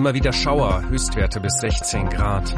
immer wieder Schauer, Höchstwerte bis 16 Grad.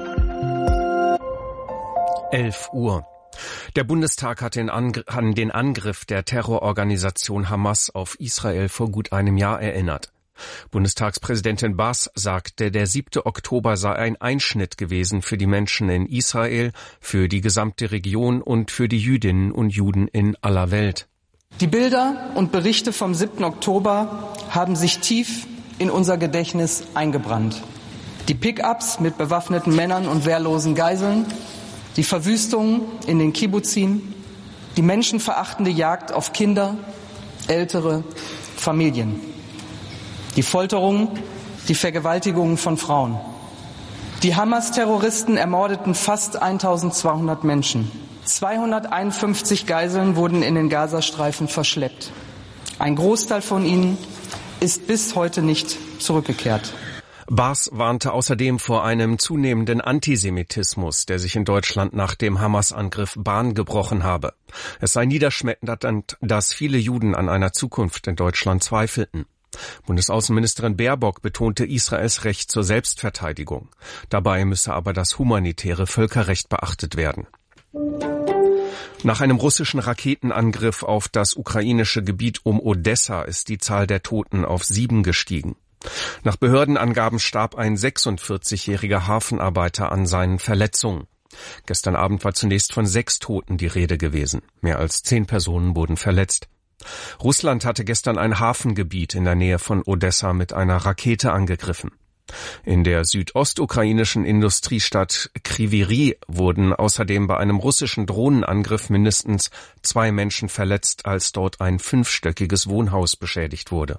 11 Uhr. Der Bundestag hat an den Angriff der Terrororganisation Hamas auf Israel vor gut einem Jahr erinnert. Bundestagspräsidentin Bass sagte, der 7. Oktober sei ein Einschnitt gewesen für die Menschen in Israel, für die gesamte Region und für die Jüdinnen und Juden in aller Welt. Die Bilder und Berichte vom 7. Oktober haben sich tief in unser Gedächtnis eingebrannt. Die Pick-ups mit bewaffneten Männern und wehrlosen Geiseln, die Verwüstungen in den Kibbuzim, die menschenverachtende Jagd auf Kinder, Ältere, Familien. Die Folterungen, die Vergewaltigungen von Frauen. Die Hamas-Terroristen ermordeten fast 1200 Menschen. 251 Geiseln wurden in den Gazastreifen verschleppt. Ein Großteil von ihnen ist bis heute nicht zurückgekehrt. Baas warnte außerdem vor einem zunehmenden Antisemitismus, der sich in Deutschland nach dem Hamas-Angriff Bahn gebrochen habe. Es sei niederschmetternd, dass viele Juden an einer Zukunft in Deutschland zweifelten. Bundesaußenministerin Baerbock betonte Israels Recht zur Selbstverteidigung. Dabei müsse aber das humanitäre Völkerrecht beachtet werden. Nach einem russischen Raketenangriff auf das ukrainische Gebiet um Odessa ist die Zahl der Toten auf 7 gestiegen. Nach Behördenangaben starb ein 46-jähriger Hafenarbeiter an seinen Verletzungen. Gestern Abend war zunächst von 6 Toten die Rede gewesen. Mehr als 10 Personen wurden verletzt. Russland hatte gestern ein Hafengebiet in der Nähe von Odessa mit einer Rakete angegriffen. In der südostukrainischen Industriestadt Kryvyi Rih wurden außerdem bei einem russischen Drohnenangriff mindestens 2 Menschen verletzt, als dort ein 5-stöckiges Wohnhaus beschädigt wurde.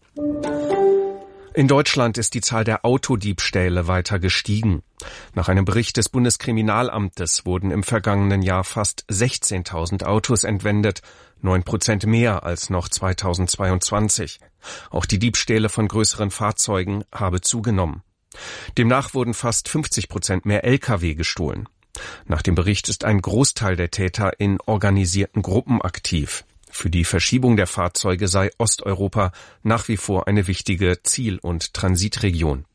In Deutschland ist die Zahl der Autodiebstähle weiter gestiegen. Nach einem Bericht des Bundeskriminalamtes wurden im vergangenen Jahr fast 16.000 Autos entwendet, 9% mehr als noch 2022. Auch die Diebstähle von größeren Fahrzeugen habe zugenommen. Demnach wurden fast 50% mehr Lkw gestohlen. Nach dem Bericht ist ein Großteil der Täter in organisierten Gruppen aktiv. Für die Verschiebung der Fahrzeuge sei Osteuropa nach wie vor eine wichtige Ziel- und Transitregion.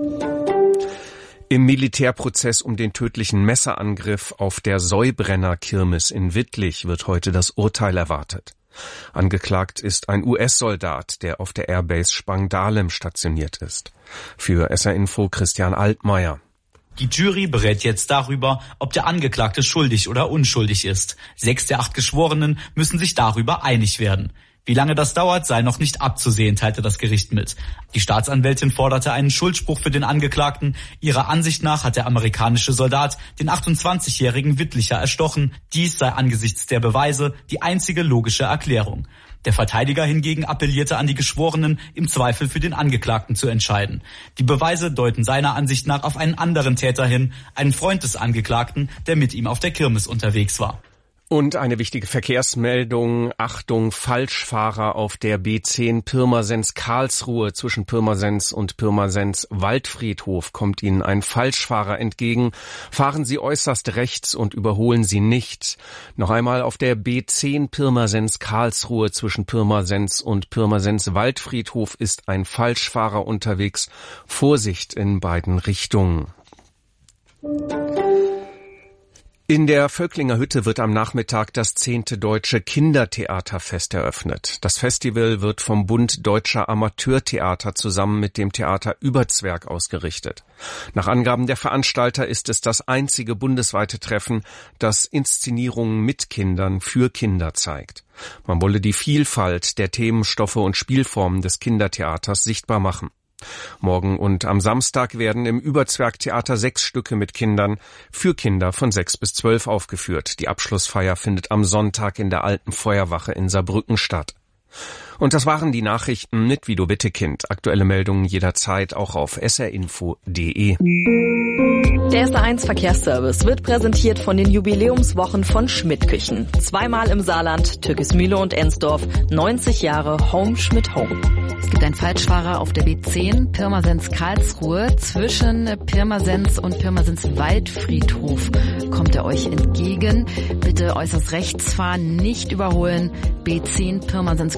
Im Militärprozess um den tödlichen Messerangriff auf der Säubrenner-Kirmes in Wittlich wird heute das Urteil erwartet. Angeklagt ist ein US-Soldat, der auf der Airbase Spangdahlem stationiert ist. Für SR Info Christian Altmaier. Die Jury berät jetzt darüber, ob der Angeklagte schuldig oder unschuldig ist. 6 der 8 Geschworenen müssen sich darüber einig werden. Wie lange das dauert, sei noch nicht abzusehen, teilte das Gericht mit. Die Staatsanwältin forderte einen Schuldspruch für den Angeklagten. Ihrer Ansicht nach hat der amerikanische Soldat den 28-jährigen Wittlicher erstochen. Dies sei angesichts der Beweise die einzige logische Erklärung. Der Verteidiger hingegen appellierte an die Geschworenen, im Zweifel für den Angeklagten zu entscheiden. Die Beweise deuten seiner Ansicht nach auf einen anderen Täter hin, einen Freund des Angeklagten, der mit ihm auf der Kirmes unterwegs war. Und eine wichtige Verkehrsmeldung. Achtung, Falschfahrer auf der B10 Pirmasens-Karlsruhe. Zwischen Pirmasens und Pirmasens-Waldfriedhof kommt Ihnen ein Falschfahrer entgegen. Fahren Sie äußerst rechts und überholen Sie nicht. Noch einmal auf der B10 Pirmasens-Karlsruhe zwischen Pirmasens und Pirmasens-Waldfriedhof ist ein Falschfahrer unterwegs. Vorsicht in beiden Richtungen. In der Völklinger Hütte wird am Nachmittag das 10. Deutsche Kindertheaterfest eröffnet. Das Festival wird vom Bund Deutscher Amateurtheater zusammen mit dem Theater Überzwerg ausgerichtet. Nach Angaben der Veranstalter ist es das einzige bundesweite Treffen, das Inszenierungen mit Kindern für Kinder zeigt. Man wolle die Vielfalt der Themenstoffe und Spielformen des Kindertheaters sichtbar machen. Morgen und am Samstag werden im Überzwerg-Theater 6 Stücke mit Kindern für Kinder von 6 bis 12 aufgeführt. Die Abschlussfeier findet am Sonntag in der Alten Feuerwache in Saarbrücken statt. Und das waren die Nachrichten mit Vido Wittekind. Aktuelle Meldungen jederzeit auch auf srinfo.de. Der SR1 Verkehrsservice wird präsentiert von den Jubiläumswochen von Schmidt Küchen. 2-mal im Saarland, Türkismühle und Ensdorf, 90 Jahre Home Schmidt Home. Es gibt einen Falschfahrer auf der B10 Pirmasens-Karlsruhe. Zwischen Pirmasens und Pirmasens-Waldfriedhof kommt er euch entgegen. Bitte äußerst rechts fahren, nicht überholen. B10 Pirmasens-Karlsruhe.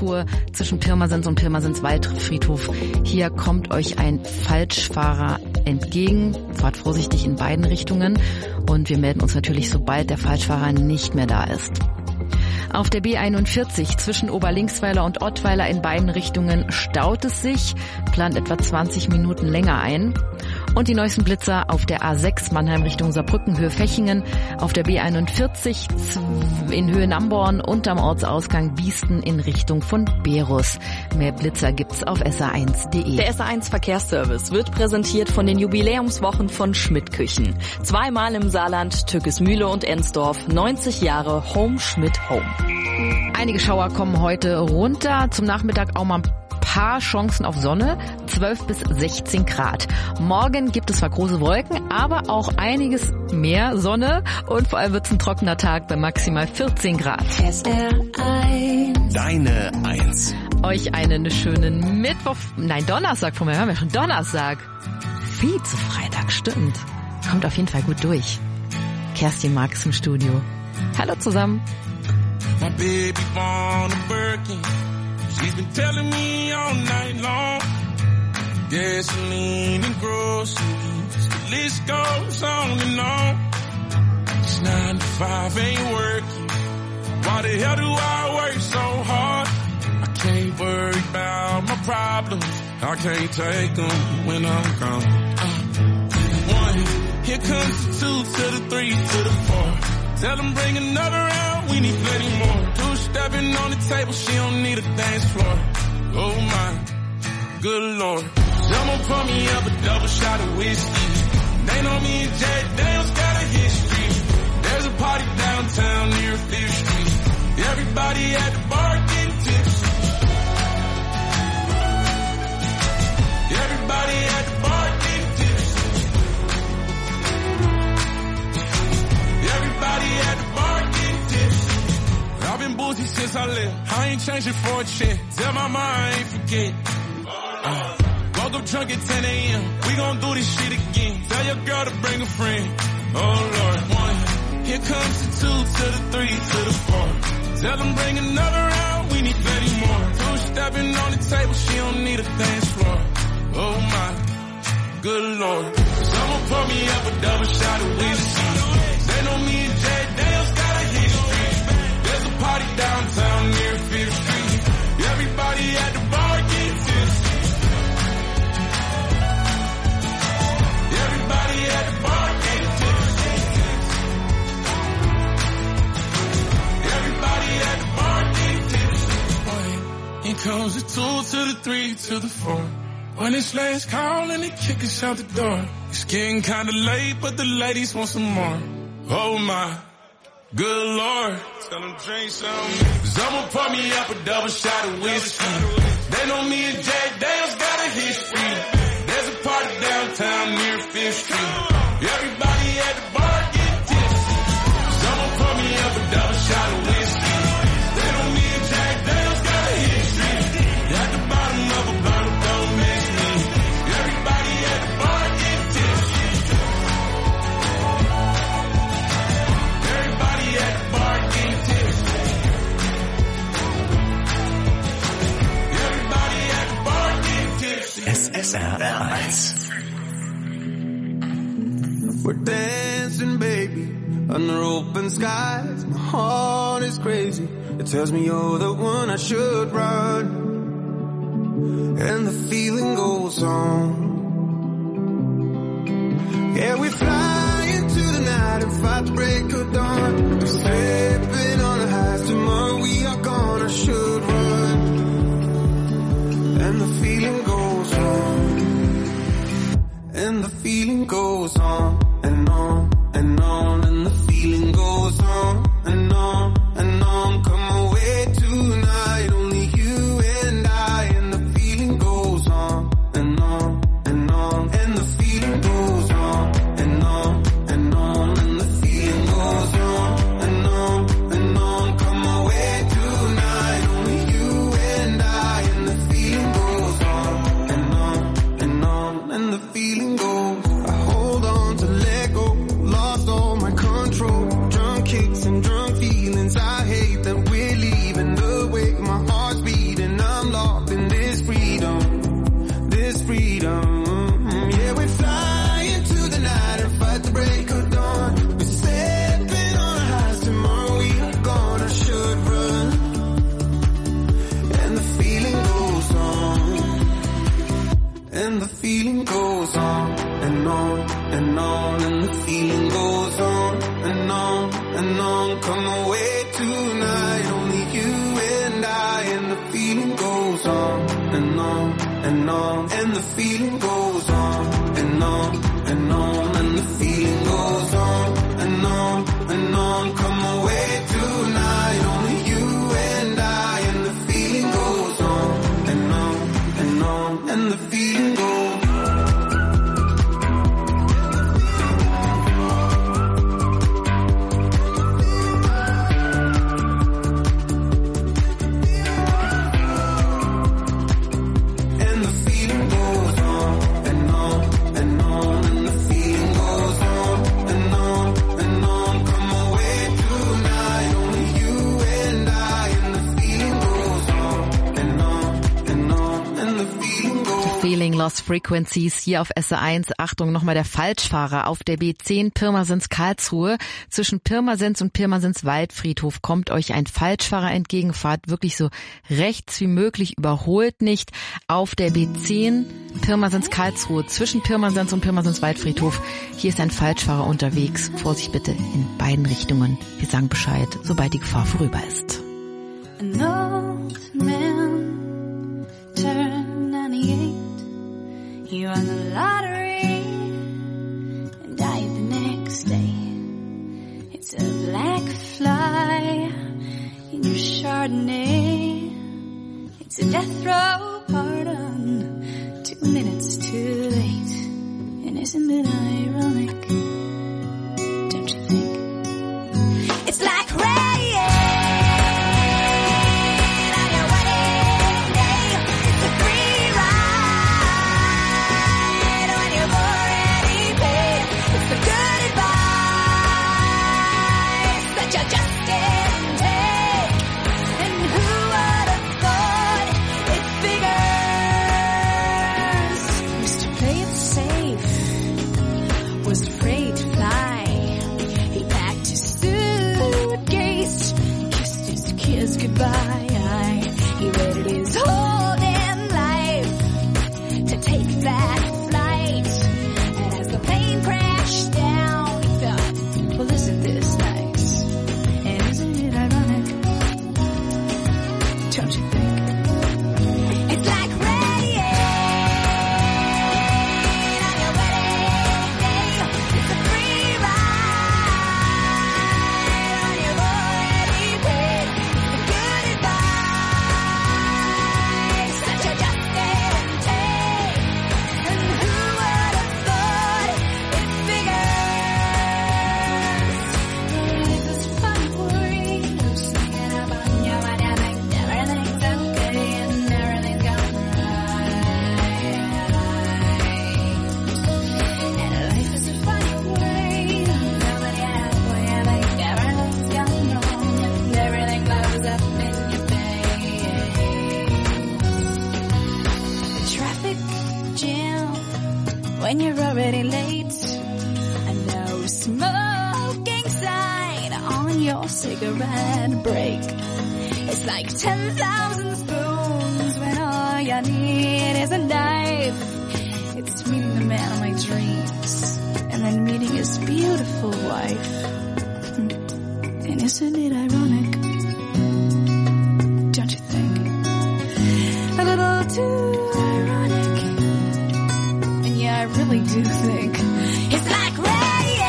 Karlsruhe zwischen Pirmasens und Pirmasens Waldfriedhof. Hier kommt euch ein Falschfahrer entgegen. Fahrt vorsichtig in beiden Richtungen und wir melden uns natürlich, sobald der Falschfahrer nicht mehr da ist. Auf der B41 zwischen Oberlinksweiler und Ottweiler in beiden Richtungen staut es sich, plant etwa 20 Minuten länger ein. Und die neuesten Blitzer auf der A6 Mannheim Richtung Saarbrücken, Höhe Fechingen, auf der B41 in Höhe Namborn und am Ortsausgang Biesten in Richtung von Berus. Mehr Blitzer gibt's auf sa1.de. Der SA1 Verkehrsservice wird präsentiert von den Jubiläumswochen von Schmidt Küchen. Zweimal im Saarland, Türkismühle und Ensdorf, 90 Jahre Home Schmidt Home. Einige Schauer kommen heute runter, zum Nachmittag auch mal paar Chancen auf Sonne, 12 bis 16 Grad. Morgen gibt es zwar große Wolken, aber auch einiges mehr Sonne und vor allem wird es ein trockener Tag bei maximal 14 Grad. SR1. Deine Eins. Euch einen schönen Donnerstag von mir. Wir haben ja schon Donnerstag. Vize-Freitag, stimmt. Kommt auf jeden Fall gut durch. Kerstin Marx im Studio. Hallo zusammen. My baby born a Birkin. She's been telling me all night long. Gasoline and groceries, the list goes on and on. This 9 to 5 ain't working. Why the hell do I work so hard? I can't worry about my problems. I can't take them when I'm gone. 1, here comes the 2 to the 3 to the 4. Tell them bring another round, we need plenty more. 2 stepping on the table, she don't need a dance floor. Oh my, good lord. Someone pour me up a double shot of whiskey. They know me and Jack Daniels got a history. There's a party downtown near 5th Street. Everybody at the bar getting tipsy. Everybody at the bar getting tipsy. Everybody at the bar getting tipsy. I've been boozy since I left. I ain't changing for a check. Tell my mom I ain't forget. Woke up drunk at 10 a.m. We gon' do this shit again. Tell your girl to bring a friend. Oh Lord. 1, here comes the 2 to the 3 to the 4. Tell them bring another round. We need plenty more. 2 stepping on the table. She don't need a dance floor. Oh my, good lord. Someone pour me up a double shot of whiskey. They know me and Jack Daniels got a history. There's a party downtown near 5th Street. Everybody at the bar getting tipsy. Everybody at the bar getting tipsy. Everybody at the bar getting tipsy. Here comes the 2 to the 3 to the 4. When it's last call and they kick us out the door. It's getting kinda late, but the ladies want some more. Oh my, good lord. Tell them drink some. Someone pour me up a double shot of whiskey. They know me and Jack Daniels got a history. There's a party downtown near 5th Street. Everybody at the bar getting tipsy. Someone pour me up a double shot of whiskey. They know me and Jack Daniels got a history. At the bottom of a bottle, don't mix me. Everybody at the bar getting tipsy. Everybody at the bar getting tipsy. Everybody at the bar getting tipsy. SSR1. We're dancing, baby, under open skies. My heart is crazy. It tells me you're the one I should run. And the feeling goes on. Yeah, we fly into the night and fight the break of dawn. We're slipping on the highs. Tomorrow we are gone. I should run. And the feeling goes on. And the feeling goes on and on and on. And the feeling goes on and on and on. Come away tonight, only you and I. And the feeling goes on and on and on. And the feeling goes on and on and on. And the feeling goes on and on and on. Come away tonight, only you and I. And the feeling goes on and on and on. And the feeling goes. I hold on to let go. Lost all my control. Drunk kicks and drunk feelings. I hate that we're leaving the way my heart's beating. the feeling goes on and on and on, and the feeling goes on and on and on. Come away tonight, only you and I, and the feeling goes on and on and on, and the feeling goes on and on and on, and the feeling goes on and on and on. Come away tonight, only you and I, and the feeling goes on and on and on, and the feeling goes on. Lost Frequencies hier auf SR1. Achtung, nochmal der Falschfahrer auf der B10 Pirmasens-Karlsruhe. Zwischen Pirmasens und Pirmasens-Waldfriedhof kommt euch ein Falschfahrer entgegen. Fahrt wirklich so rechts wie möglich, überholt nicht. Auf der B10 Pirmasens-Karlsruhe zwischen Pirmasens und Pirmasens-Waldfriedhof. Hier ist ein Falschfahrer unterwegs. Vorsicht bitte in beiden Richtungen. Wir sagen Bescheid, sobald die Gefahr vorüber ist. An old man turned 98. He won the lottery and died the next day. It's a black fly in your Chardonnay. It's a death row pardon, 2 minutes too late. And isn't it ironic? Don't you think? It's like rain. Goodbye. He waited his whole damn life to take that flight. And as the plane crashed down, he thought, well, isn't this nice? And isn't it ironic? Don't you think? It's like rain on your wedding day. It's a free ride on your already paid. When you're already late, a no smoking sign on your cigarette break. It's like 10,000 spoons when all you need is a knife. It's meeting the man of my dreams and then meeting his beautiful wife. And isn't it ironic? Don't you think? A little too ironic. I really do think it's like rain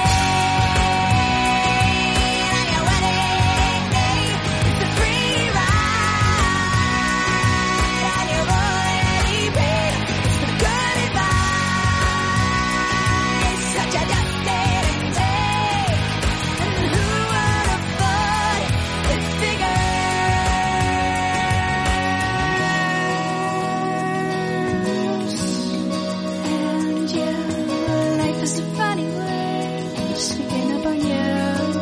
on your wedding day. It's a free ride on your already paid. It's the good advice, such a dusted day. And who would have thought it It's a funny way of sneaking up on you.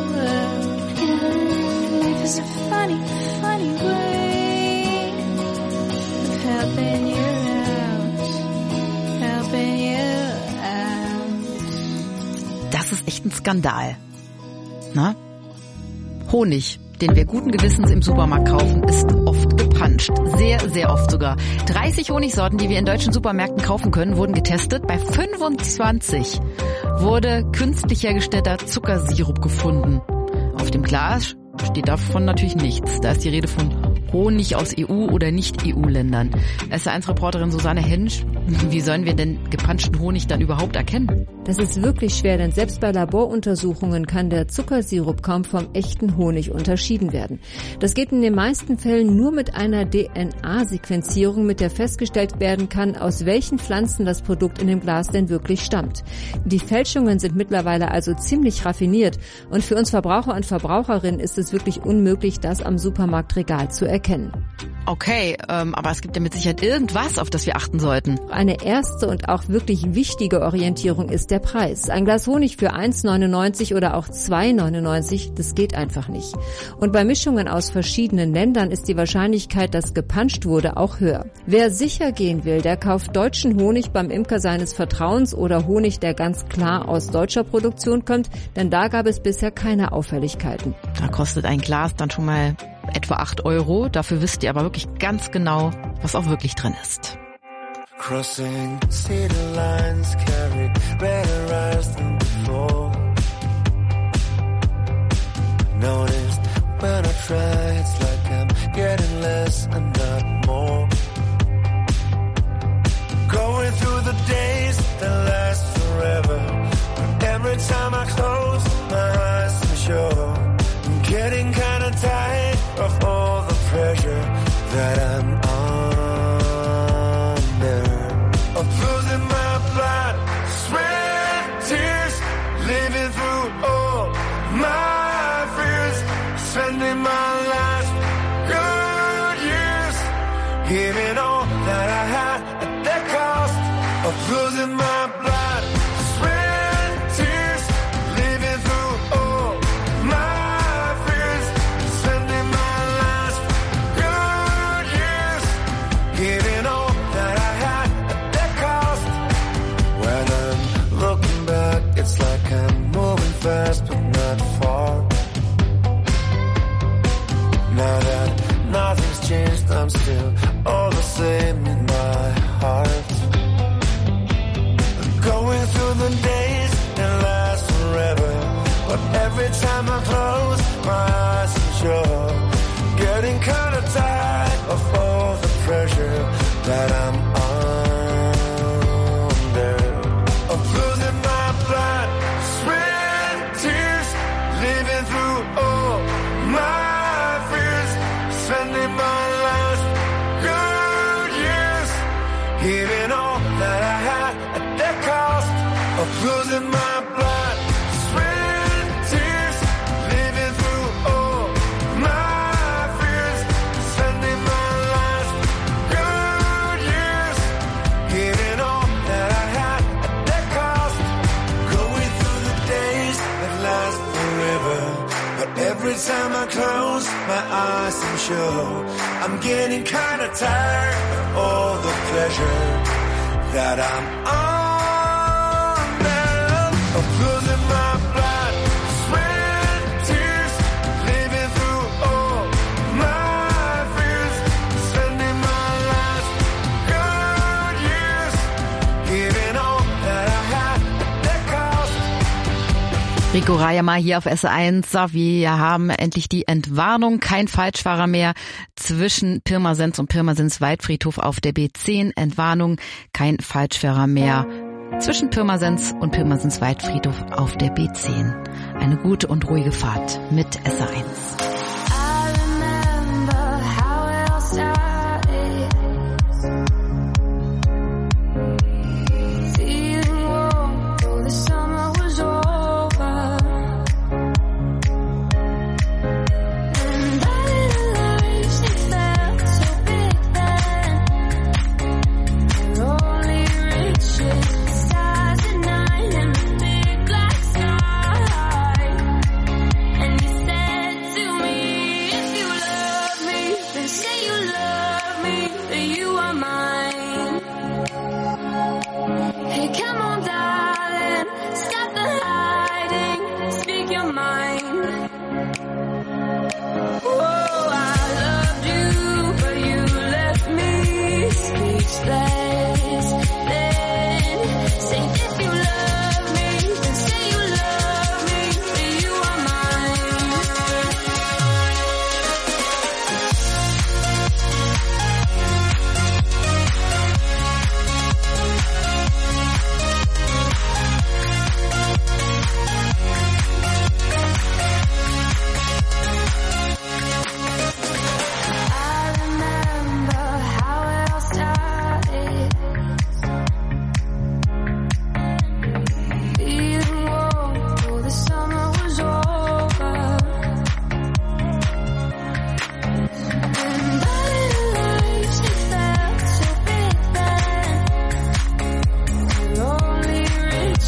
Life is a funny, funny way of helping you out. Helping you out. Das ist echt ein Skandal. Na? Honig den wir guten Gewissens im Supermarkt kaufen, ist oft gepanscht. Sehr, sehr oft sogar. 30 Honigsorten, die wir in deutschen Supermärkten kaufen können, wurden getestet. Bei 25 wurde künstlich hergestellter Zuckersirup gefunden. Auf dem Glas steht davon natürlich nichts. Da ist die Rede von Honig aus EU- oder Nicht-EU-Ländern. SR1-Reporterin Susanne Hensch, wie sollen wir denn gepanschten Honig dann überhaupt erkennen? Das ist wirklich schwer, denn selbst bei Laboruntersuchungen kann der Zuckersirup kaum vom echten Honig unterschieden werden. Das geht in den meisten Fällen nur mit einer DNA-Sequenzierung, mit der festgestellt werden kann, aus welchen Pflanzen das Produkt in dem Glas denn wirklich stammt. Die Fälschungen sind mittlerweile also ziemlich raffiniert und für uns Verbraucher und Verbraucherinnen ist es wirklich unmöglich, das am Supermarktregal zu erkennen. Okay, aber es gibt ja mit Sicherheit irgendwas, auf das wir achten sollten. Eine erste und auch wirklich wichtige Orientierung ist der Preis. Ein Glas Honig für 1,99 oder auch 2,99, das geht einfach nicht. Und bei Mischungen aus verschiedenen Ländern ist die Wahrscheinlichkeit, dass gepanscht wurde, auch höher. Wer sicher gehen will, der kauft deutschen Honig beim Imker seines Vertrauens oder Honig, der ganz klar aus deutscher Produktion kommt, denn da gab es bisher keine Auffälligkeiten. Da kostet ein Glas dann schon mal etwa 8 €. Dafür wisst ihr aber wirklich ganz genau, was auch wirklich drin ist. Crossing city lines, carry better eyes than before. Noticed when I try, it's like I'm getting less and not more. Going through the days that last forever. Every time I close my eyes, I'm sure I'm getting kinda tired of all the pressure that I'm under. Of losing my blood, sweat and tears, living through all my fears, spending my last good years, giving all that I had at the cost of losing my blood, sweat and tears, living through all my fears, spending my last good years, giving all that I had at the cost. When I'm looking back, it's like I'm moving fast but not far. Now that nothing's changed, I'm still all the same in my heart. Going through the days that last forever, but every time I close my eyes, I'm sure getting kinda tired of all the pressure that I'm under. Of losing my blood, sweat and tears, living through all my fears, spending my last good years, giving all that I had at the cost of losing my blood, sweat and tears, living through all my fears, spending my last good years, giving all that I had at the cost, going through the days that last forever, but every time I close my eyes, I'm sure I'm getting kinda tired of all the pleasure that I'm under, of losing my blood, sweat and tears, living through all my fears, spending my last good years, giving all that I had at the cost. Rico Rayama hier auf SR1. So, wir haben endlich die Entwarnung. Kein Falschfahrer mehr zwischen Pirmasens und Pirmasens Waldfriedhof auf der B10. Entwarnung, kein Falschfahrer mehr zwischen Pirmasens und Pirmasens Waldfriedhof auf der B10. Eine gute und ruhige Fahrt mit SR1. To me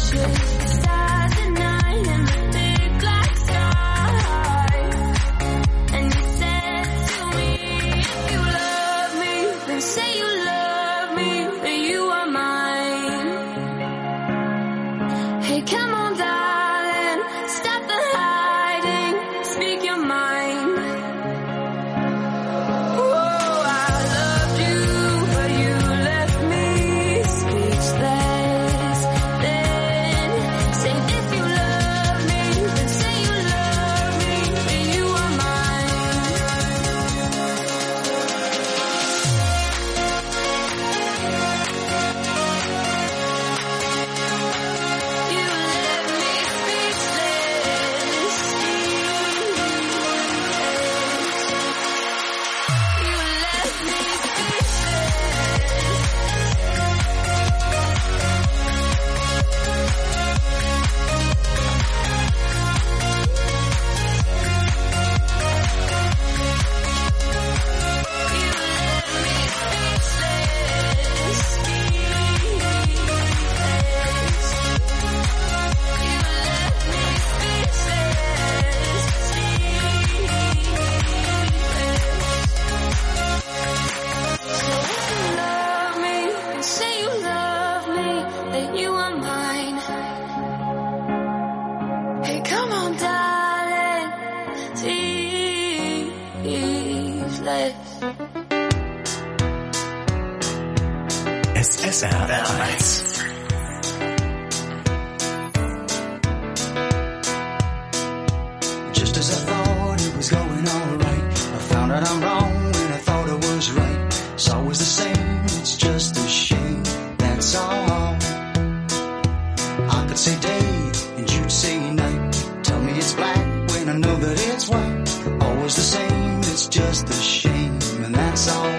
SRF1. Just as I thought it was going all right, I found out I'm wrong when I thought I was right. It's always the same, it's just a shame, that's all. I could say day and you'd say night. Tell me it's black when I know that it's white. Always the same, it's just a shame, and that's all.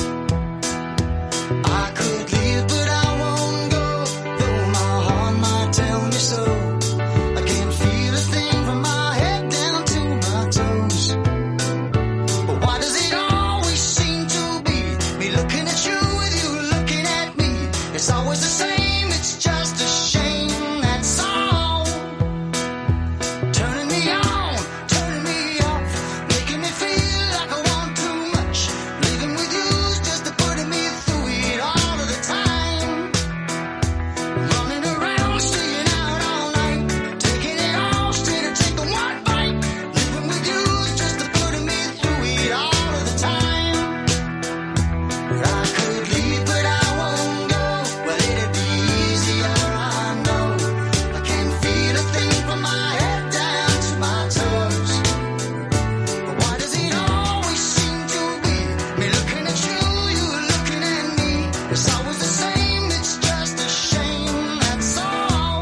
I could leave, but I won't go, though my heart might tell me so. I can't feel a thing from my head down to my toes. But why does it always seem to be me looking at you with you looking at me? It's always the same, it's just a shame, that's all. Turning me on, turning me off, making me feel like I want too much. Living with you's just a putting me through it all of the time. Running around, staying out all night, taking it all straight to take a one bite. Living with you's just a putting me through it all of the time. But I could leave, but I won't go. Well, it'd be easier, I know. I can't feel a thing from my head down to my toes. But why does it always seem to be me looking at you, you looking at me? It's always the same, it's just a shame, that's all.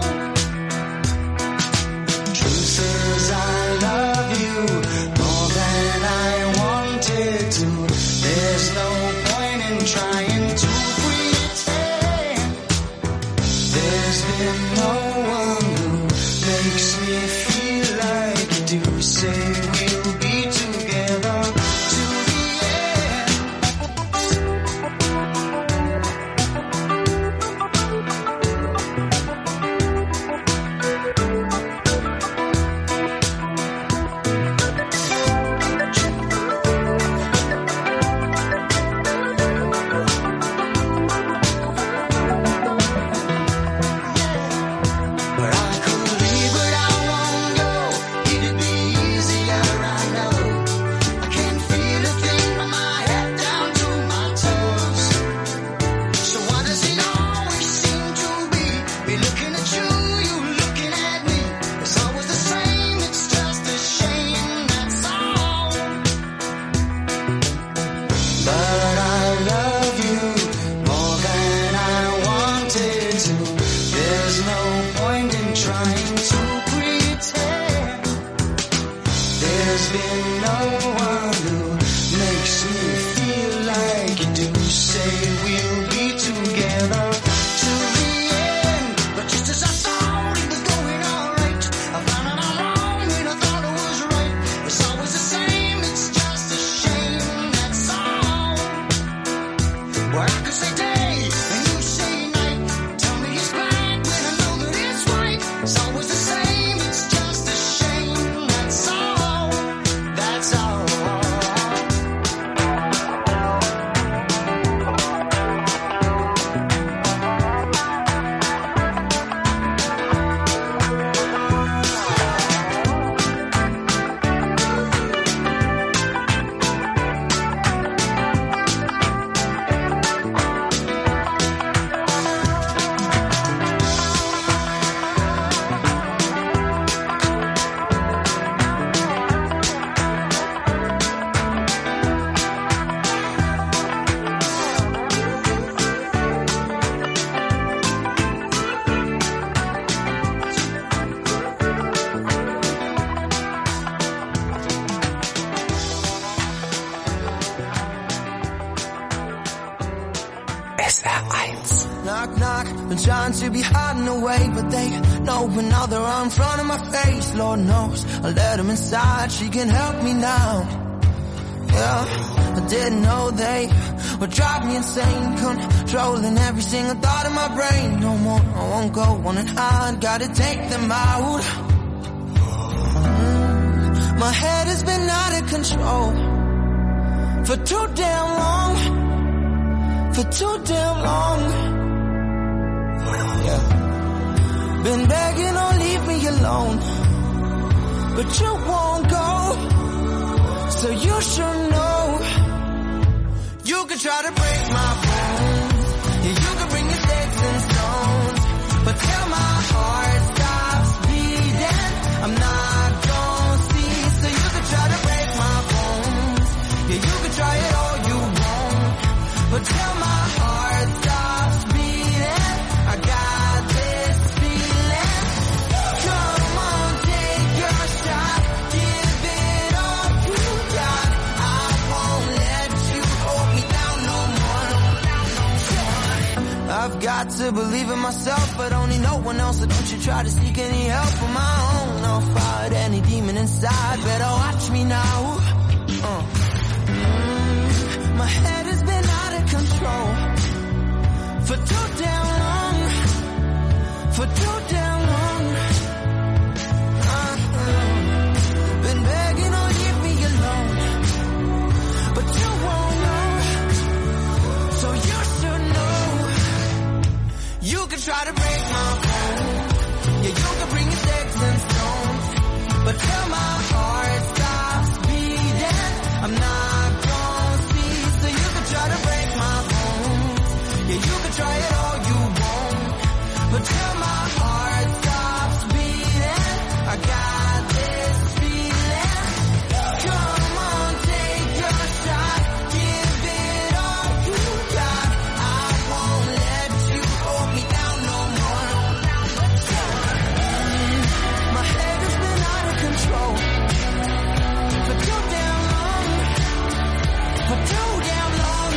Truth is I love you more than I wanted to. There's no point in trying to pretend. There's been no one who makes me feel like you do. Say we'll be together to the end. But I could leave, but I won't go. It'd be easier, I know. I can't feel a thing from my head down to my toes. So why does it always seem to be me looking at you, you looking at me? It's always the same, it's just a shame, that's all. But I love you more than I wanted to. There's no point in trying to pretend. There's been no one who makes me feel like you do. Say we'll be together to the end. But just as I thought it was going all right, I found out I'm wrong when I thought I was right. It's always the same, it's just a shame, that's all. Where I could say day and you say night. Tell me it's black when I know that it's white. trying to be hiding away, but they know when now they're right in front of my face. Lord knows I let them inside, she can help me now. Yeah, I didn't know they would drive me insane, controlling every single thought in my brain. No more, I won't go on and hide, gotta take them out. My head has been out of control for too damn long, for too damn long. Yeah. Been begging, don't leave me alone, but you won't go. So you should know. You could try to break my bones, yeah, you could bring your sticks and stones, but till my heart stops beating, I'm not gonna cease. So you could try to break my bones, yeah, you could try it all you want, but till my heart stops beating, I got this feeling. Come on, take your shot, give it all you got. I won't let you hold me down no more. I've got to believe in myself, but only no one else. So don't you try to seek any help on my own. I'll fight any demon inside, better watch me now. My head has been out of control for too damn long, for too damn long. Been begging, don't leave me alone, but you won't know. So you should know. You can try to break my bones, yeah, you can bring your sticks and stones, but till my heart stops beating, I'm not gonna cease. So you can try to break my bones, yeah, you can try it all you want, but till my heart stops beating, I got this feeling. Come on, take your shot, give it all you got. I won't let you hold me down no more. My head has been out of control for too damn long, for too damn long.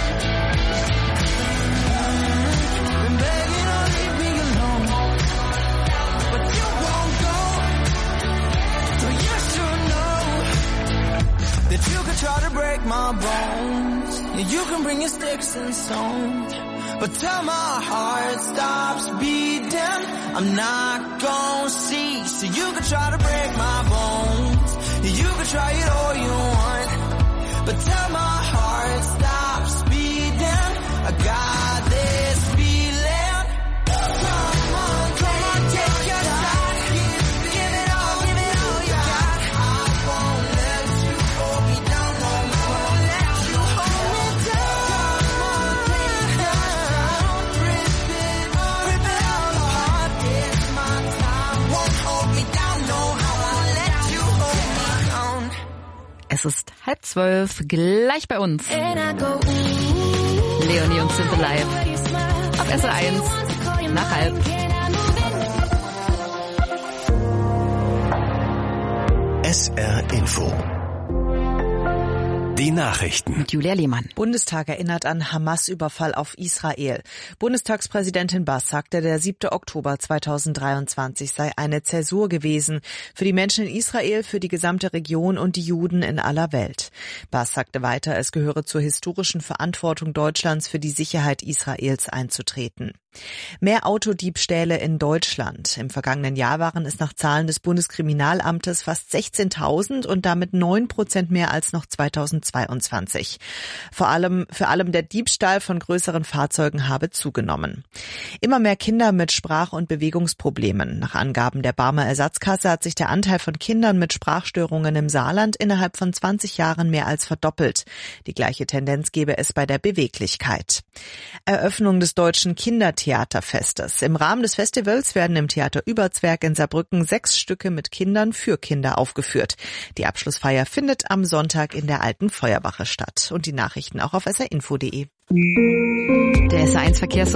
Been begging, don't leave me alone, but you won't go. So you should know that you can try to break my bones, yeah, you can bring your sticks and stones, but till my heart stops beating, I'm not gonna cease. So you can try to break my bones, yeah, you can try it all you want, but till my heart stops beating, I got this feeling. Come on, take your shot, give it all you got. I won't let you hold me down no more. Let you hold me down. Come on, take your shot, rip it all apart. It's my time, won't hold me down no more. Let you hold me down. Es ist 11:30, gleich bei uns. Leonie und Simple Live auf SR1 nach halb. SR Info. Die Nachrichten. Mit Julia Lehmann. Bundestag erinnert an Hamas-Überfall auf Israel. Bundestagspräsidentin Bass sagte, der 7. Oktober 2023 sei eine Zäsur gewesen für die Menschen in Israel, für die gesamte Region und die Juden in aller Welt. Bass sagte weiter, es gehöre zur historischen Verantwortung Deutschlands, für die Sicherheit Israels einzutreten. Mehr Autodiebstähle in Deutschland. Im vergangenen Jahr waren es nach Zahlen des Bundeskriminalamtes fast 16.000 und damit 9% mehr als noch 2022. Vor allem der Diebstahl von größeren Fahrzeugen habe zugenommen. Immer mehr Kinder mit Sprach- und Bewegungsproblemen. Nach Angaben der Barmer Ersatzkasse hat sich der Anteil von Kindern mit Sprachstörungen im Saarland innerhalb von 20 Jahren mehr als verdoppelt. Die gleiche Tendenz gebe es bei der Beweglichkeit. Eröffnung des Deutschen Kindertheaterfestes. Im Rahmen des Festivals werden im Theater Überzwerg in Saarbrücken 6 Stücke mit Kindern für Kinder aufgeführt. Die Abschlussfeier findet am Sonntag in der Alten Feuerwache statt. Und die Nachrichten auch auf srinfo.de. Der SR1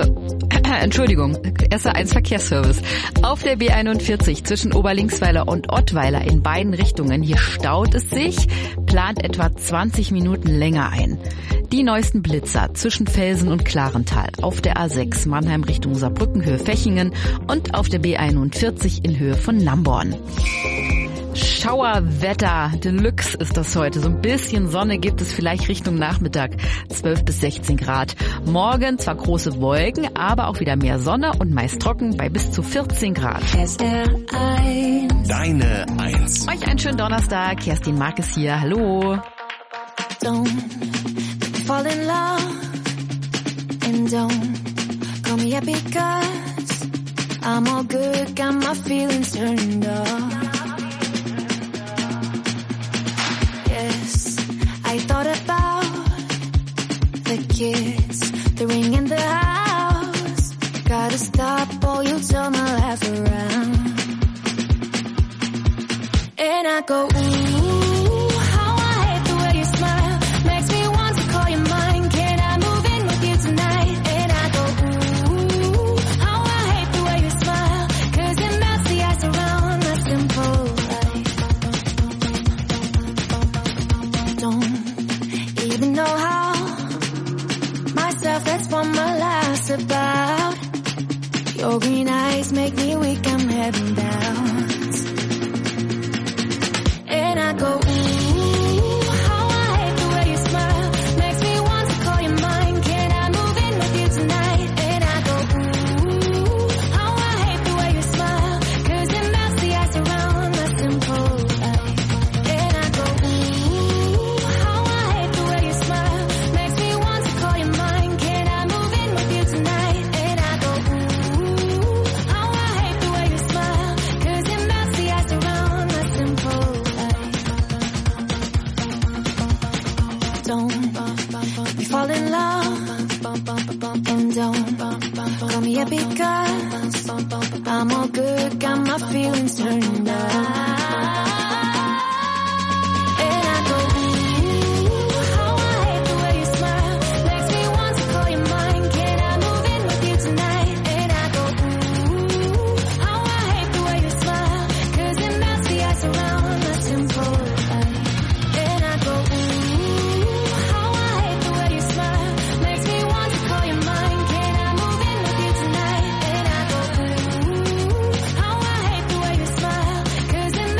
Verkehrsservice. Auf der B41 zwischen Oberlinksweiler und Ottweiler in beiden Richtungen. Hier staut es sich, plant etwa 20 Minuten länger ein. Die neuesten Blitzer zwischen Velsen und Klarental, auf der A6 Mannheim Richtung Saarbrücken Höhe Fechingen und auf der B41 in Höhe von Namborn. Schauerwetter Deluxe ist das heute. So ein bisschen Sonne gibt es vielleicht Richtung Nachmittag. 12 bis 16 Grad. Morgen zwar große Wolken, aber auch wieder mehr Sonne und meist trocken bei bis zu 14 Grad. Deine 1. Euch einen schönen Donnerstag. Kerstin Markes hier. Hallo. Don't fall in love and don't call me up because I'm all good, got my feelings turned off. Yes, I thought about the kids, the ring in the house. Gotta stop or you turn my life around. And I go, ooh, how I hate the way you smile. Makes me want to call you mine. Can I move in with you tonight? And I go, ooh, how I hate the way you smile. 'Cause it melts the ice around my simple life. Don't even know how. Myself, that's what my life's about. Your green eyes make me weak, I'm heaven bound. And I go, ooh, how I hate the way you smile. Makes me want to call you mine. Can I move in with you tonight? And I go, ooh, how I hate the way you smile. 'Cause it melts the ice around my simple life. And I go, ooh, how I hate the way you smile. Makes me want to call you mine. Can I move in with you tonight? And I go, ooh, how I hate the way you smile. 'Cause it melts the ice around my simple life. Don't we fall in love and don't call me up because I'm all good, got my feelings turned on. And I go, ooh, how I hate the way you smile. Makes me want to call you mine. Can I move in with you tonight? And I go, ooh, how I hate the way you smile. 'Cause it melts the ice around my simple life. And I go, ooh, how I hate the way you smile. Makes me want to call you mine. Can I move in with you tonight? And I go, ooh, how I hate the way you smile. 'Cause it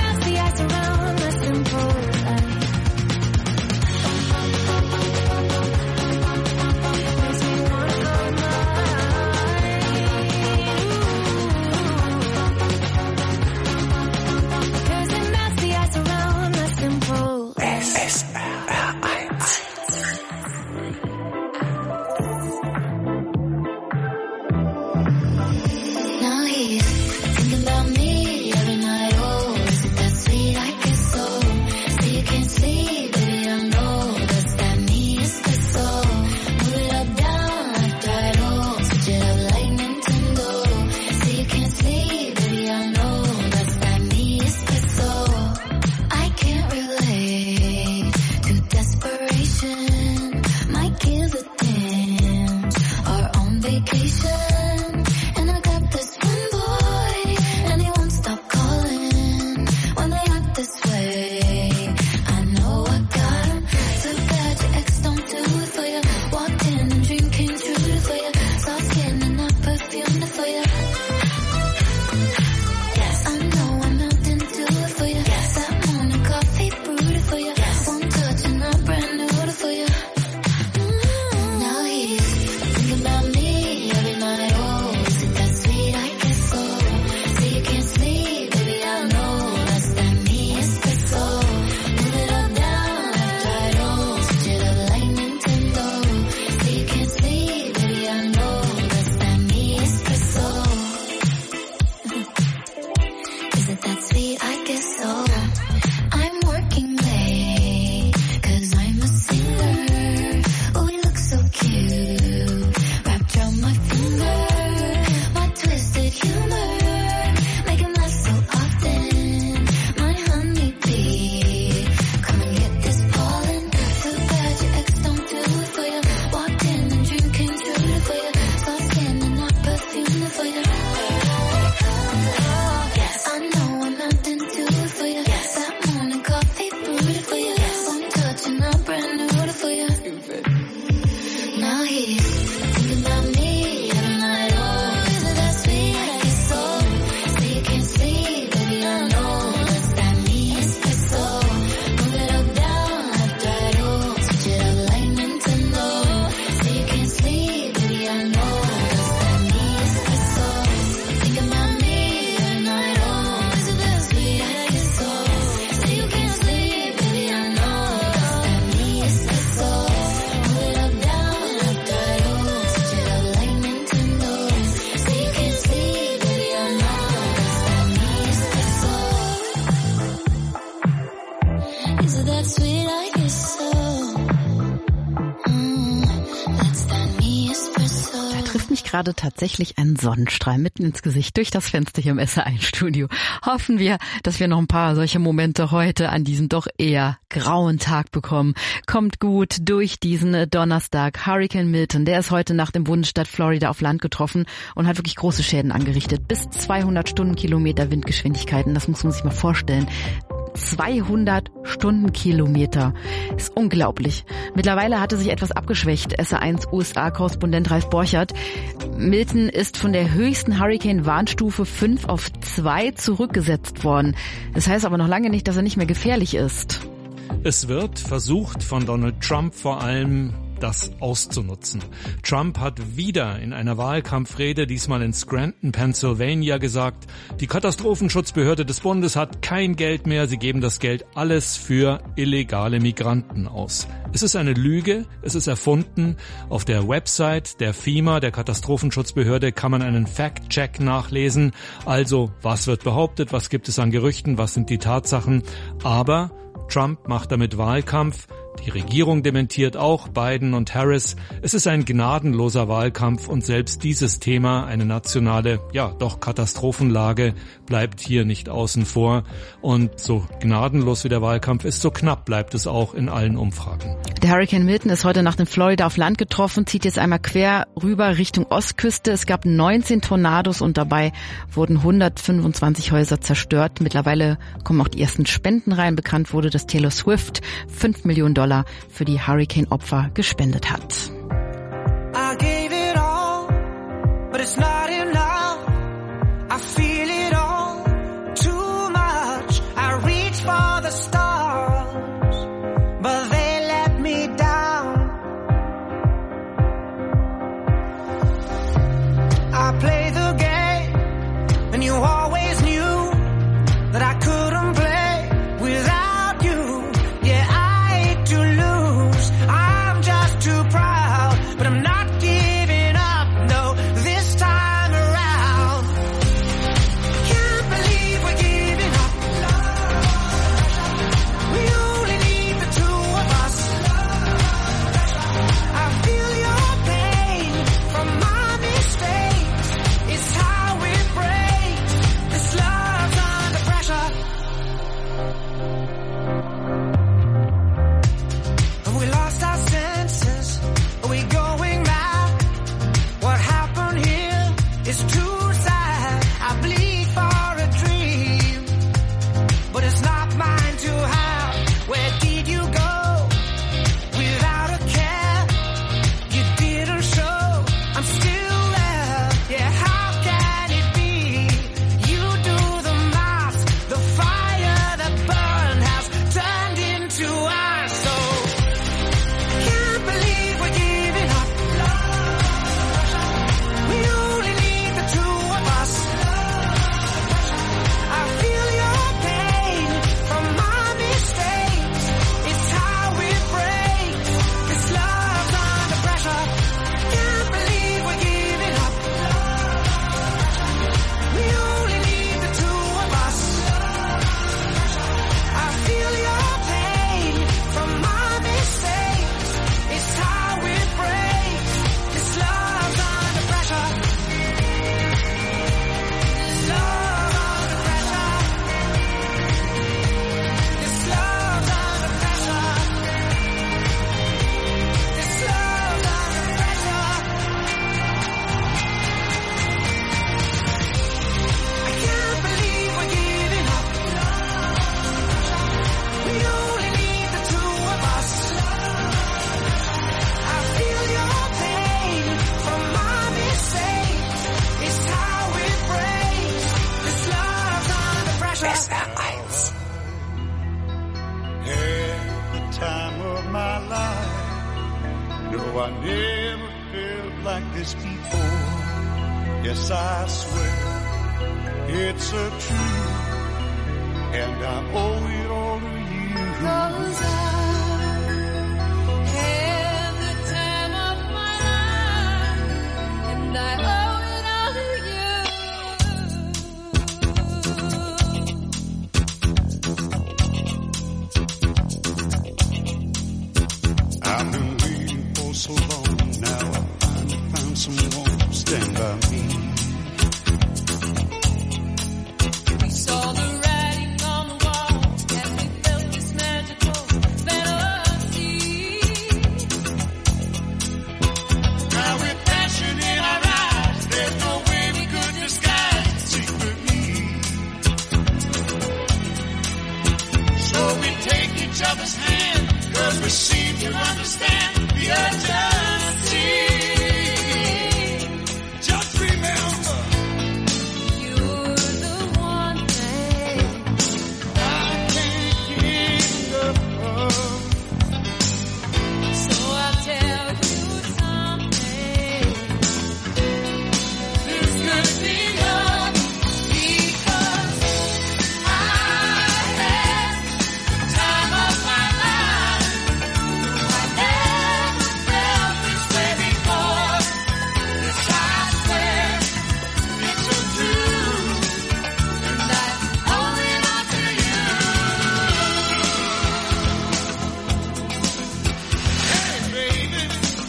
gerade tatsächlich ein Sonnenstrahl mitten ins Gesicht durch das Fenster hier im SR1-Studio. Hoffen wir, dass wir noch ein paar solche Momente heute an diesem doch eher grauen Tag bekommen. Kommt gut durch diesen Donnerstag. Hurricane Milton, der ist heute Nacht im Bundesstaat Florida auf Land getroffen und hat wirklich große Schäden angerichtet. Bis 200 Stundenkilometer Windgeschwindigkeiten, das muss man sich mal vorstellen. 200 Stundenkilometer. Ist unglaublich. Mittlerweile hatte sich etwas abgeschwächt. SR1 USA-Korrespondent Ralf Borchert. Milton ist von der höchsten Hurricane-Warnstufe 5 auf 2 zurückgesetzt worden. Das heißt aber noch lange nicht, dass er nicht mehr gefährlich ist. Es wird versucht von Donald Trump vor allem, das auszunutzen. Trump hat wieder in einer Wahlkampfrede, diesmal in Scranton, Pennsylvania, gesagt, die Katastrophenschutzbehörde des Bundes hat kein Geld mehr, sie geben das Geld alles für illegale Migranten aus. Es ist eine Lüge, es ist erfunden. Auf der Website der FEMA, der Katastrophenschutzbehörde, kann man einen Fact-Check nachlesen. Also, was wird behauptet, was gibt es an Gerüchten, was sind die Tatsachen. Aber Trump macht damit Wahlkampf. Die Regierung dementiert auch, Biden und Harris. Es ist ein gnadenloser Wahlkampf und selbst dieses Thema, eine nationale, doch Katastrophenlage, bleibt hier nicht außen vor. Und so gnadenlos wie der Wahlkampf ist, so knapp bleibt es auch in allen Umfragen. Der Hurricane Milton ist heute Nacht in Florida auf Land getroffen, zieht jetzt einmal quer rüber Richtung Ostküste. Es gab 19 Tornados und dabei wurden 125 Häuser zerstört. Mittlerweile kommen auch die ersten Spenden rein. Bekannt wurde, dass Taylor Swift $5 Millionen für die Hurricane-Opfer gespendet hat. I gave it all, but it's not enough. I feel it all, too much. I reach for the stars, but they let me down. I play the game, and you always knew that I couldn't play without you. Yeah, I'm just too proud, but I'm not giving up, no, this time around. Can't believe we're giving up. We only need the two of us. I feel your pain from my mistakes. It's how it breaks. This love's under pressure. We lost our senses, are we going mad? What happened here is too sad. I bleed for a dream, but it's not mine to have. Where did you go? Without a care, you didn't show. I'm still there, yeah, how can it be? You do the math, the fire that burned has turned into ice, so can't believe we're giving up. We only need the two of us. I feel your pain from my mistakes. It's how it breaks. This love's under pressure. Can't believe we're giving up. We only need the two of us. I feel your pain from my mistakes. It's how it breaks. This love's under pressure. This love under pressure. This love's under pressure. This love's under pressure. I can't believe we're giving up. We only need the two of us. I feel your pain from my mistakes. It's how it breaks. This love's under pressure. SR1. At the time of my life, no, I never felt like this before. Yes, I swear it's a truth, and I owe it all to you. 'Cause I had the time of my life, and I owe it all to I've been waiting for so long now. I finally found someone to stand seem to understand the urgency. Just remember, You're the one thing I can't get enough of. So I'll tell you something. This could be love because I had the time of my life. I never felt this way before. This I swear, it's so true, and I owe it all to you. Hey, baby.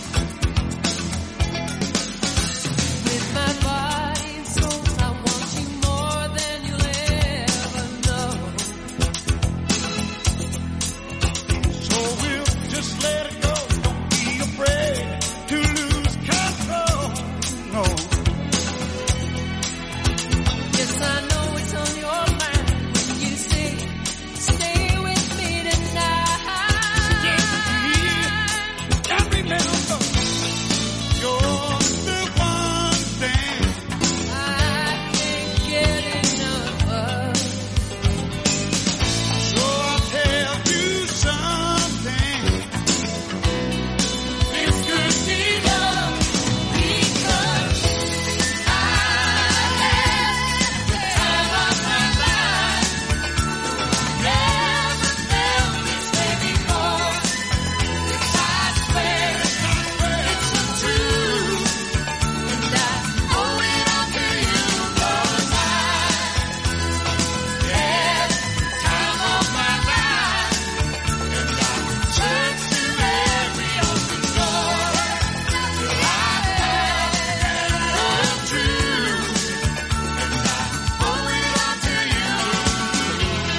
With my body and soul, I want you more than you'll ever know. So we'll just let it go. Don't be afraid to lose control. No. Yes, I know it's on your mind when you say, stay with me tonight. And remember, you're the one thing I can't get enough of. so I'll tell you something. This could be love because I had the time of my life. Never felt this way before. This I swear, it's so true, and I owe it all to you 'cause I had the time of my life, and I searched through every open door till I found love true, and I owe it all to you.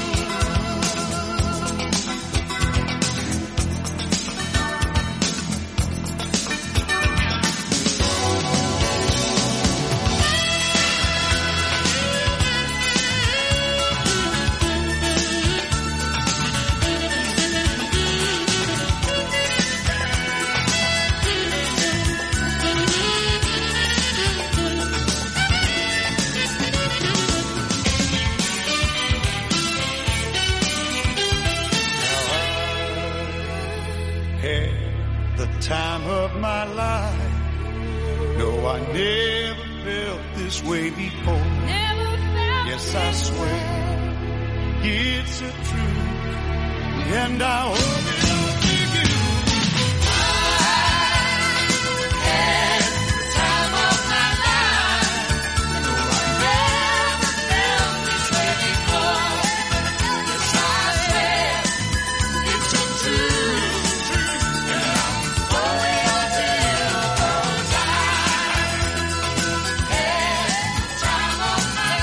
Had the time of my life. No, I never felt this way before. Never felt Yes, I swear it's the truth, and I owe it all to you. I had the time of my life. No, I never felt this way before. Yes, I swear it's so true, and I owe it all to you 'cause I had the time of my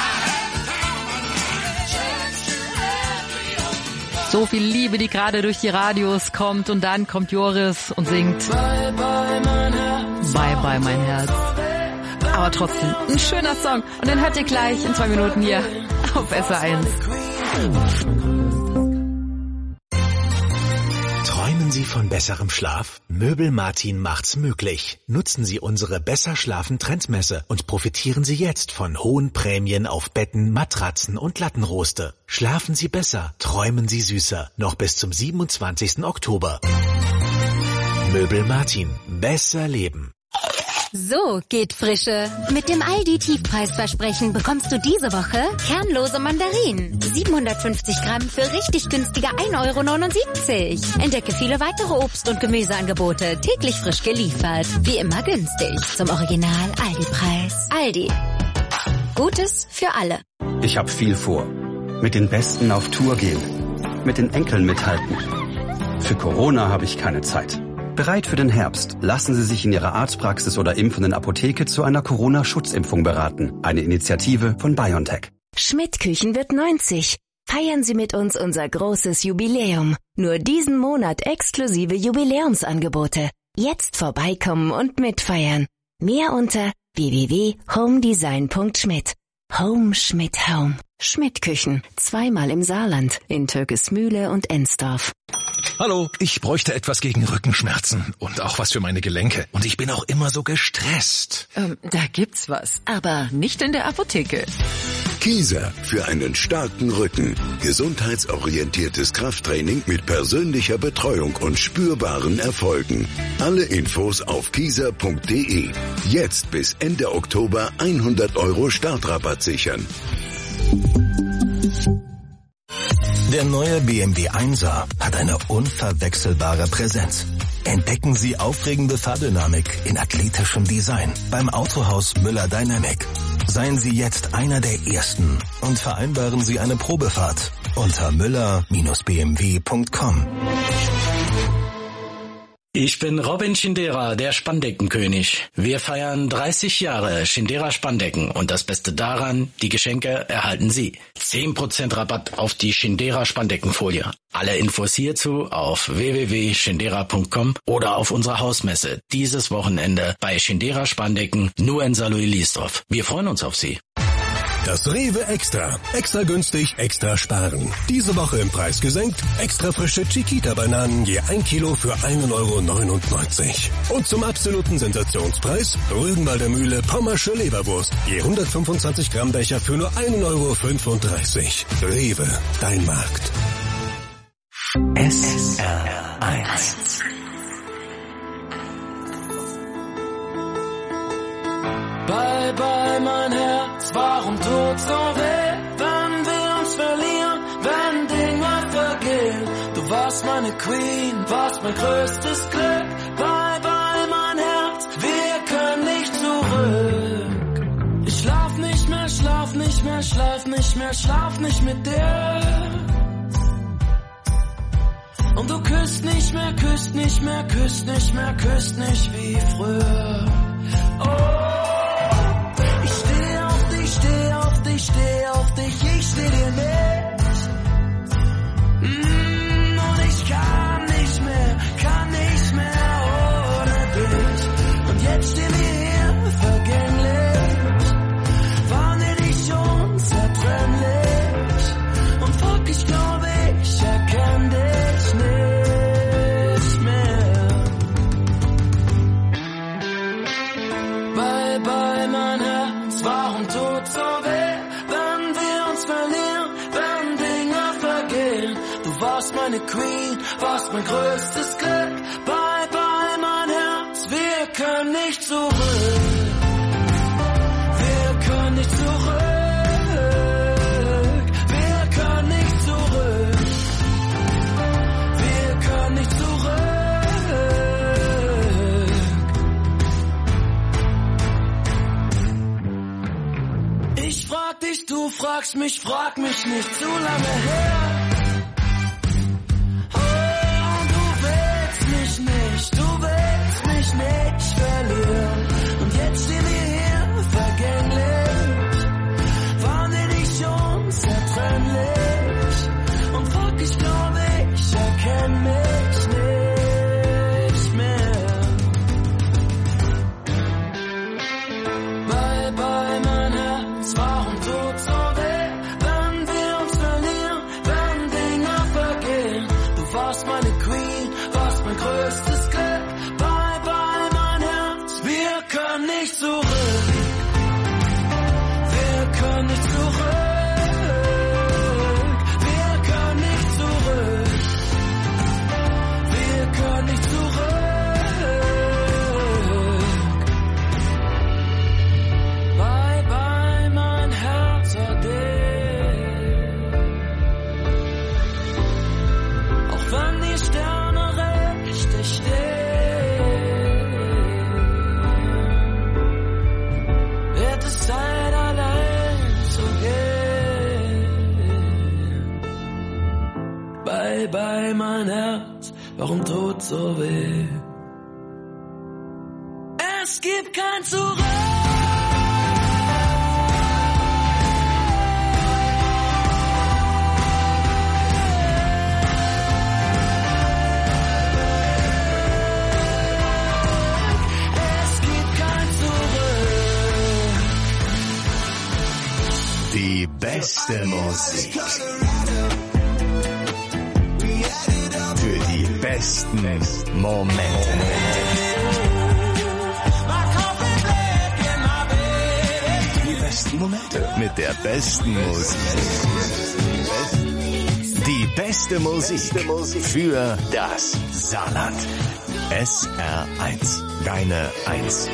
life. So viel Liebe, die gerade durch die Radios kommt und dann kommt Joris und singt Bye, bye, mein Herz. Bye Bye mein Herz. Aber trotzdem, ein schöner Song. Und den hört ihr gleich in 2 Minuten hier auf SR1. Träumen Sie von besserem Schlaf? Möbel Martin macht's möglich. Nutzen Sie unsere Besser Schlafen Trendmesse und profitieren Sie jetzt von hohen Prämien auf Betten, Matratzen und Lattenroste. Schlafen Sie besser, träumen Sie süßer. Noch bis zum 27. Oktober. Möbel Martin. Besser leben. So geht Frische. Mit dem Aldi-Tiefpreisversprechen bekommst du diese Woche kernlose Mandarinen. 750 Gramm für richtig günstige 1,79 €. Entdecke viele weitere Obst- und Gemüseangebote, täglich frisch geliefert. Wie immer günstig. Zum Original Aldi-Preis. Aldi. Gutes für alle. Ich habe viel vor. Mit den Besten auf Tour gehen. Mit den Enkeln mithalten. Für Corona habe ich keine Zeit. Bereit für den Herbst. Lassen Sie sich in Ihrer Arztpraxis oder impfenden Apotheke zu einer Corona-Schutzimpfung beraten. Eine Initiative von BioNTech. Schmidt Küchen wird 90. Feiern Sie mit uns unser großes Jubiläum. Nur diesen Monat exklusive Jubiläumsangebote. Jetzt vorbeikommen und mitfeiern. Mehr unter www.homedesign.schmidt. Home Schmidt Home. Schmidt Küchen. 2-mal im Saarland. In Türkismühle und Ensdorf. Hallo, ich bräuchte etwas gegen Rückenschmerzen und auch was für meine Gelenke. Und ich bin auch immer so gestresst. Da gibt's was, aber nicht in der Apotheke. Kieser für einen starken Rücken. Gesundheitsorientiertes Krafttraining mit persönlicher Betreuung und spürbaren Erfolgen. Alle Infos auf kieser.de. Jetzt bis Ende Oktober 100 € Startrabatt sichern. Der neue BMW 1er hat eine unverwechselbare Präsenz. Entdecken Sie aufregende Fahrdynamik in athletischem Design beim Autohaus Müller Dynamic. Seien Sie jetzt einer der Ersten und vereinbaren Sie eine Probefahrt unter müller-bmw.com. Ich bin Robin Schindera, der Spandeckenkönig. Wir feiern 30 Jahre Schindera Spandecken und das Beste daran, die Geschenke erhalten Sie. 10% Rabatt auf die Schindera Spandeckenfolie. Alle Infos hierzu auf www.schindera.com oder auf unserer Hausmesse dieses Wochenende bei Schindera Spandecken nur in Saarlouis-Liesdorf. Wir freuen uns auf Sie. Das Rewe Extra. Extra günstig, extra sparen. Diese Woche im Preis gesenkt. Extra frische Chiquita-Bananen je 1 Kilo für 1,99 €. Und zum absoluten Sensationspreis Rügenwalder Mühle Pommersche Leberwurst. Je 125 Gramm Becher für nur 1,35 €. Rewe, dein Markt. SR1. Bye, bye, mein Herz, warum tut so weh, wenn wir uns verlieren, wenn Dinge vergehen. Du warst meine Queen, warst mein größtes Glück. Bye, bye, mein Herz, wir können nicht zurück. Ich schlaf nicht mehr, schlaf nicht mehr, schlaf nicht mehr, schlaf nicht mit dir. Und du küsst nicht mehr, küsst nicht mehr, küsst nicht mehr, küsst nicht wie früher. Oh. Ich steh auf dich, steh auf dich, steh auf dich, ich steh dir nicht. Und ich kann nicht mehr ohne dich. Und jetzt stehen wir hier vergänglich, waren wir nicht unzertrennlich. Und fuck, ich glaube, ich erkenn dich nicht mehr. Bye, bye, mein Herz, warum tut so weh, wenn wir uns verlieren, wenn Dinge vergehen. Du warst meine Queen, warst mein größtes Glück. Bye, bye, mein Herz, wir können nicht zurück. Wir können nicht zurück. Wir können nicht zurück. Wir können nicht zurück. Ich frag dich, du fragst mich, frag mich nicht zu lange her. Oh, du willst mich nicht verlieren. Und jetzt stehen wir hier vergänglich, waren wir nicht unzertrennlich. Und fuck, ich glaube, ich erkenn mich nicht mehr. Bye, bye, mein Herz, warum tut so weh, wenn wir uns verlieren, wenn Dinge vergehen. Du warst meine Queen, warst mein größtes Glück. Bye, bye, mein Herz, wir können nicht zurück. Wir können nicht zurück. Wir können nicht zurück. Wir können nicht zurück. Bye, bye, mein Herz, ade. Auch wenn die Sterne richtig stehen, wird es Zeit, allein zu gehen. Bye, bye, mein Herz, warum tut so weh? Es gibt kein Zurück. Es gibt kein Zurück. Die beste Musik. Für besten Momente. Die besten Momente mit der besten Musik. Die beste Musik für das Saarland. SR1, deine 1.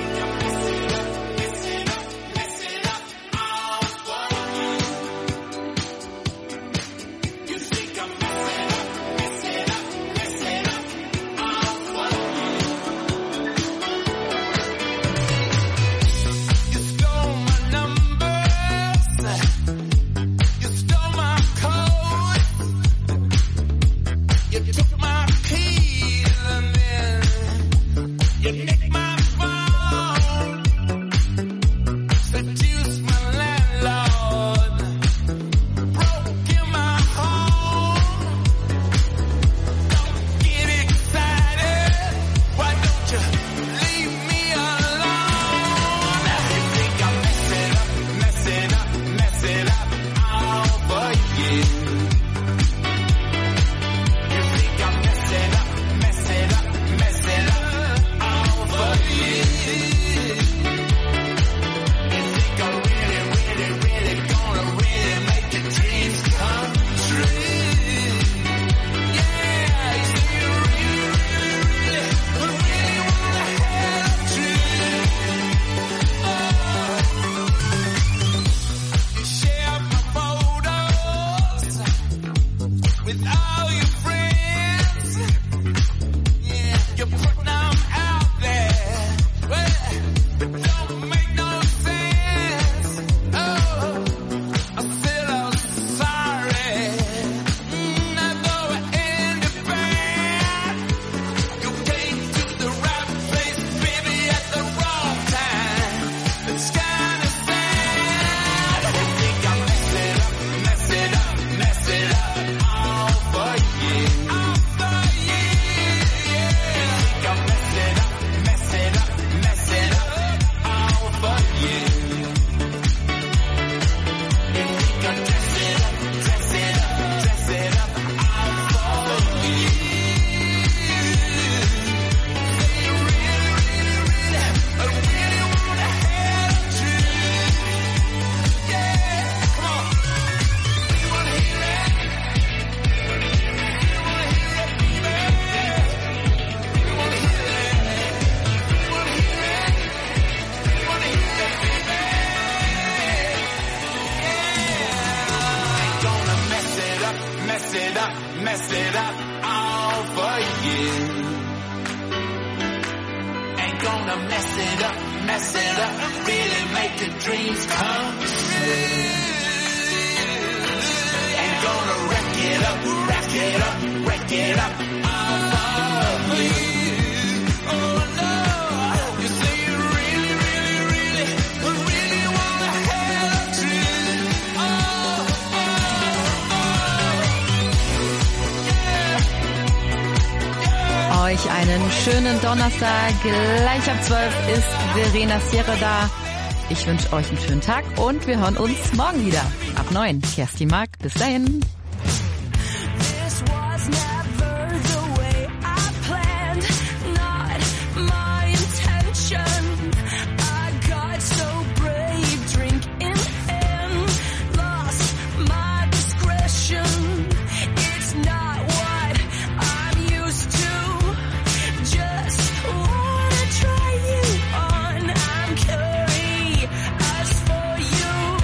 Euch einen schönen Donnerstag. Gleich ab 12 ist Verena Sierra da. Ich wünsche euch einen schönen Tag und wir hören uns morgen wieder. Ab 9. Kerstin Mark. Bis dahin.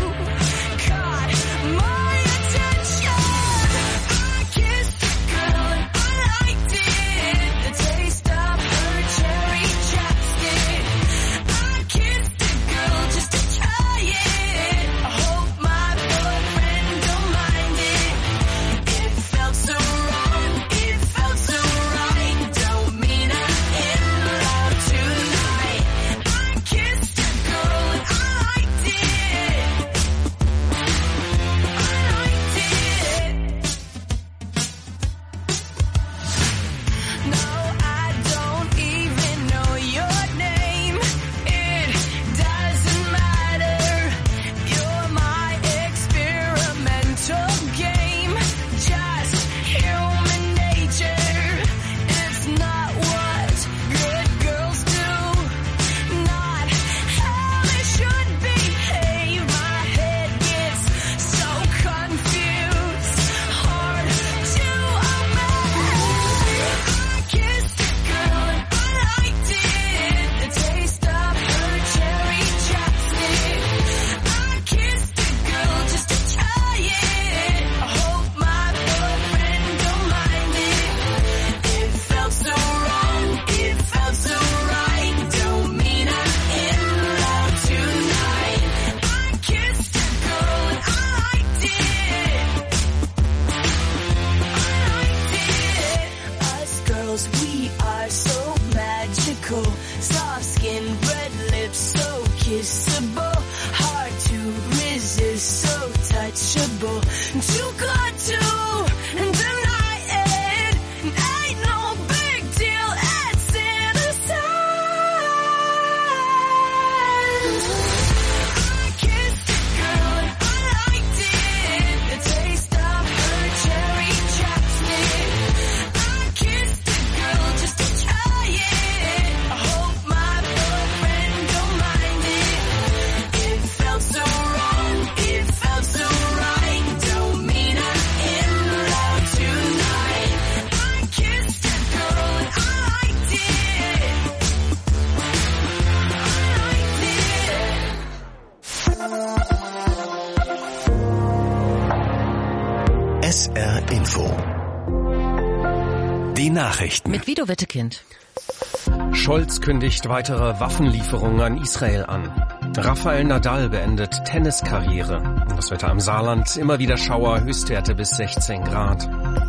Girl impossible. Too good to deny it. Ain't no big deal, it's innocent. I kissed a girl and I liked it. The taste of her cherry chapstick. I kissed a girl just to try it. I hope my boyfriend don't mind it. It felt so wrong, it felt so right. Don't mean I'm in love tonight. I kissed a girl and I liked it. SR Info. Die Nachrichten. Mit Guido Wettekind. Scholz kündigt weitere Waffenlieferungen an Israel an. Rafael Nadal beendet Tenniskarriere. Das Wetter am Saarland, immer wieder Schauer, Höchstwerte bis 16 Grad.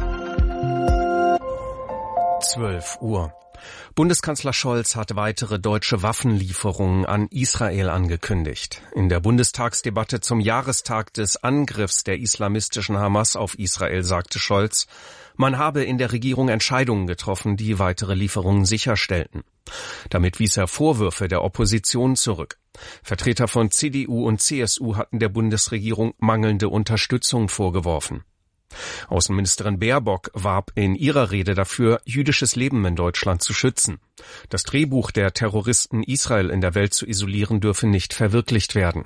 12 Uhr. Bundeskanzler Scholz hat weitere deutsche Waffenlieferungen an Israel angekündigt. In der Bundestagsdebatte zum Jahrestag des Angriffs der islamistischen Hamas auf Israel sagte Scholz, man habe in der Regierung Entscheidungen getroffen, die weitere Lieferungen sicherstellten. Damit wies er Vorwürfe der Opposition zurück. Vertreter von CDU und CSU hatten der Bundesregierung mangelnde Unterstützung vorgeworfen. Außenministerin Baerbock warb in ihrer Rede dafür, jüdisches Leben in Deutschland zu schützen. Das Drehbuch der Terroristen, Israel in der Welt zu isolieren, dürfe nicht verwirklicht werden.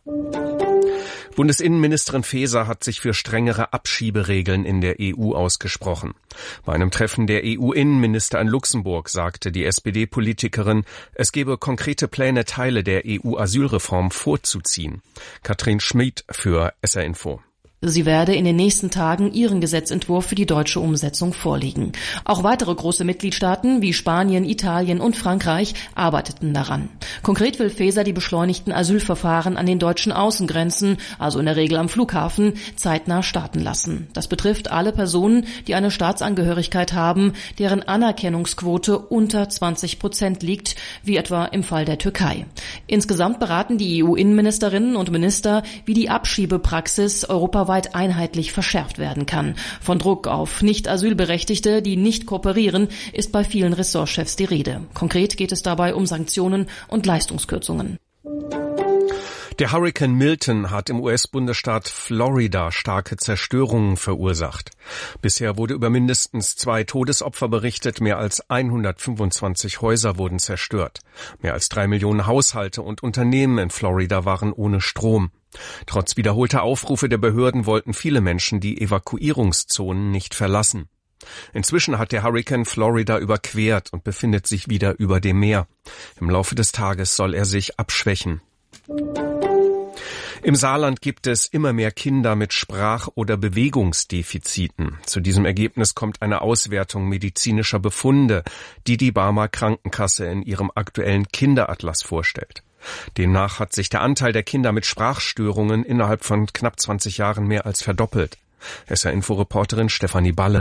Bundesinnenministerin Faeser hat sich für strengere Abschieberegeln in der EU ausgesprochen. Bei einem Treffen der EU-Innenminister in Luxemburg sagte die SPD-Politikerin, es gebe konkrete Pläne, Teile der EU-Asylreform vorzuziehen. Katrin Schmid für SR Info. Sie werde in den nächsten Tagen ihren Gesetzentwurf für die deutsche Umsetzung vorlegen. Auch weitere große Mitgliedstaaten wie Spanien, Italien und Frankreich arbeiteten daran. Konkret will Faeser die beschleunigten Asylverfahren an den deutschen Außengrenzen, also in der Regel am Flughafen, zeitnah starten lassen. Das betrifft alle Personen, die eine Staatsangehörigkeit haben, deren Anerkennungsquote unter 20% liegt, wie etwa im Fall der Türkei. Insgesamt beraten die EU-Innenministerinnen und Minister, wie die Abschiebepraxis europaweit einheitlich verschärft werden kann. Von Druck auf Nicht-Asylberechtigte, die nicht kooperieren, ist bei vielen Ressortchefs die Rede. Konkret geht es dabei um Sanktionen und Leistungskürzungen. Der Hurrikan Milton hat im US-Bundesstaat Florida starke Zerstörungen verursacht. Bisher wurde über mindestens 2 Todesopfer berichtet, mehr als 125 Häuser wurden zerstört. Mehr als 3 Millionen Haushalte und Unternehmen in Florida waren ohne Strom. Trotz wiederholter Aufrufe der Behörden wollten viele Menschen die Evakuierungszonen nicht verlassen. Inzwischen hat der Hurrikan Florida überquert und befindet sich wieder über dem Meer. Im Laufe des Tages soll er sich abschwächen. Im Saarland gibt es immer mehr Kinder mit Sprach- oder Bewegungsdefiziten. Zu diesem Ergebnis kommt eine Auswertung medizinischer Befunde, die die Barmer Krankenkasse in ihrem aktuellen Kinderatlas vorstellt. Demnach hat sich der Anteil der Kinder mit Sprachstörungen innerhalb von knapp 20 Jahren mehr als verdoppelt. SR-Info-Reporterin Stefanie Balle.